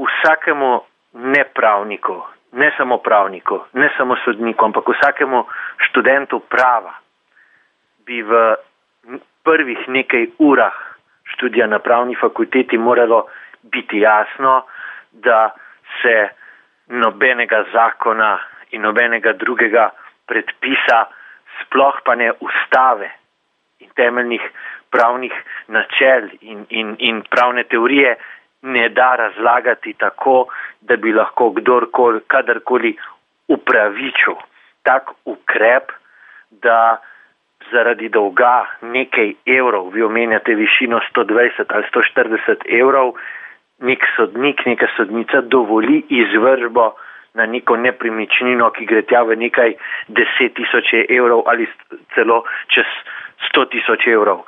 vsakemu nepravniku, ne samo pravniku, ne samo sodniku, ampak vsakemu študentu prava bi v prvih nekaj urah študija na pravni fakulteti moralo biti jasno, da se nobenega zakona in nobenega drugega predpisa, sploh pa ne ustave in temeljnih pravnih načel in pravne teorije ne da razlagati tako, da bi lahko kdorkoli, kadarkoli upravičil tak ukrep, da zaradi dolga nekaj evrov, vi omenjate višino 120 ali 140 evrov, nek sodnik, neka sodnica dovoli izvršbo na neko nepremičnino, ki gre tja v nekaj 10 tisoč evrov ali celo čez 100 tisoč evrov.